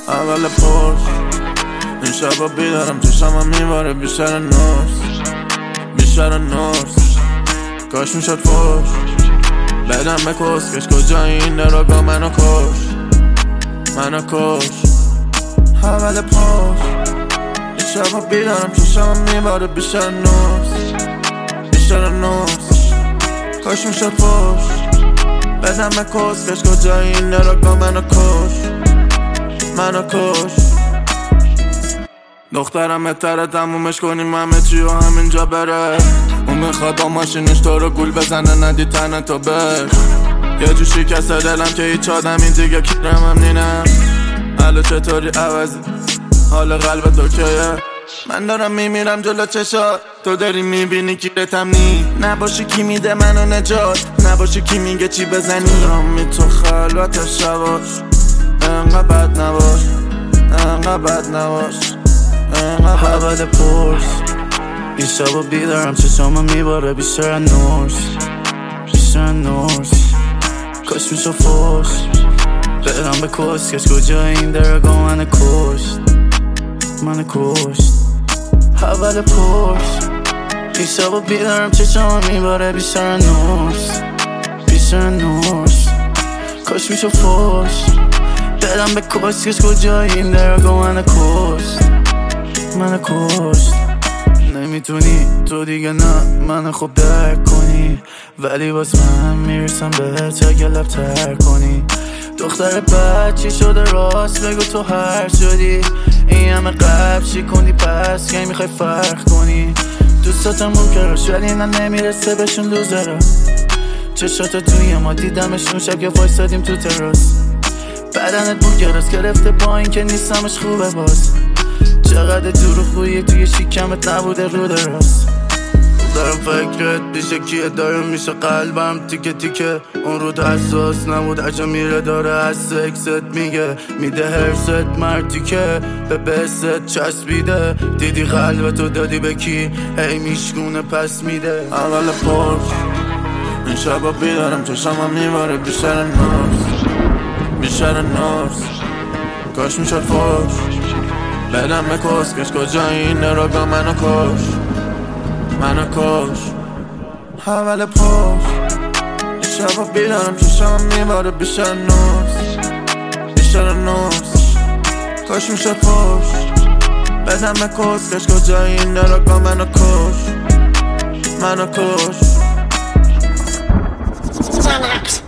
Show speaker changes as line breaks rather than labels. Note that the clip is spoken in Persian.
اول پرس این شبا بیدارم چشمم میباره بیشتر نورس کاش میشد فوش بدم به کسکش کجا این نراگاه منو کش اول پرس این شبا بیدارم چشمم میباره بیشتر نورس کاش میشد فوش بدم به کسکش کجا این نراگاه منو کش دخترم بهتره تمومش کنیم همه چی و همینجا بره اون میخواد با ماشینش تو رو گول بزنه ندی تنه تو بش یه جو شکسته دلم که هیچ آدمی دیگه کیرم هم نینم حالا چطوری عوضی حال قلب تو کیه من دارم میمیرم جلو چشات تو داری میبینی کیرتم نی نباشی کی میده منو نجات نباشی کی میگه چی بزنی رامی تو خلوت شباش انقدر بد نباش
اول پرس این شبا بیدارم چشامم میباره بیشتر نورس کاش میشو فوش برم به کسکش کجا این درگاه منو کشت اول پرس این شبا بیدارم چشامم میباره بیشتر نورس کاش میشو فوش برم به کسکش کجا این درگاه منو کشت نمیتونی تو دیگه نه منو خوب درک کنی ولی باز من میرسم بهت اگه لب تر کنی دختر بد چی شده راست بگو تو هر شدی این همه قبل چی کنی پس کی میخوای فرق کنی دوستاتم ممکنش ولی نه نمیرسه بهشون لوزره چشات توی ما دیدمشون شب که وایسادیم تو تراس بدنت بوگراست گرفته با این که نیستمش خوبه باز چقدر دروغگویی توی شکمت نبوده رو دراز دارم فکرت پیشه کیه دارم میشه قلبم تیکه اون رو حساس نبود عجا میره داره از سکست میگه میده هرست مردی که به بست چسبیده دیدی قلبتو دادی به کی هی میشگونه پس میده
اول پرس این شبا بیدارم چشمم میباره بیشتر نورس کاش میشد فوش بدم به کسکش کجا این نراگاه منو کش اول پرس این شبا بیدارم چشمم میباره بیشتر نورس کاش میشد فوش بدم به کسکش کجا این نراگاه منو کش